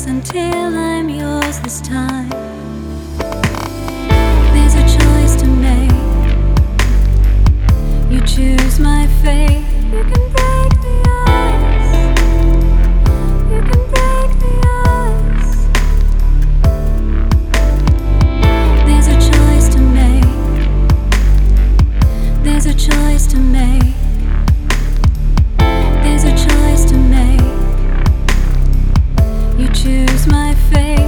close until I'm yours this time. There's a choice to make. You choose my fate. You can break the ice. You can break the ice. There's a choice to make. There's a choice to make. There's a choice to make. You choose my fate.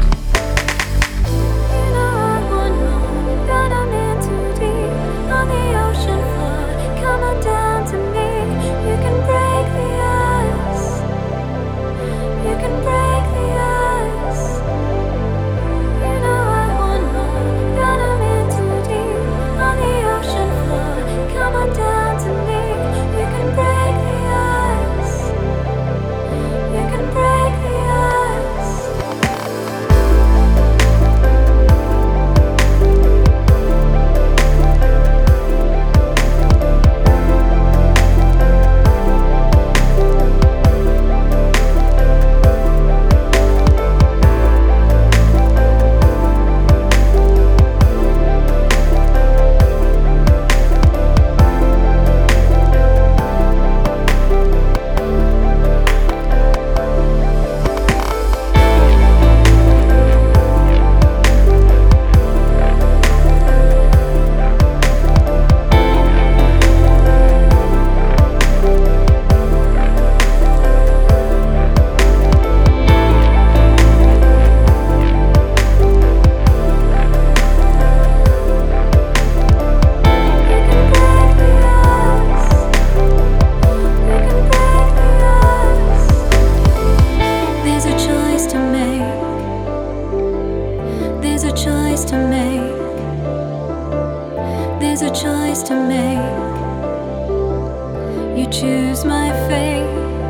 You know I want more, but I'm in too deep on the ocean floor. Come on down to me. You can break the ice. You can break the ice. You know I want more, but I'm in too deep on the ocean floor. Come on down to me. You can break the ice. You can break the ice. There's a choice to make. There's a choice to make. There's a choice to make. You choose my fate.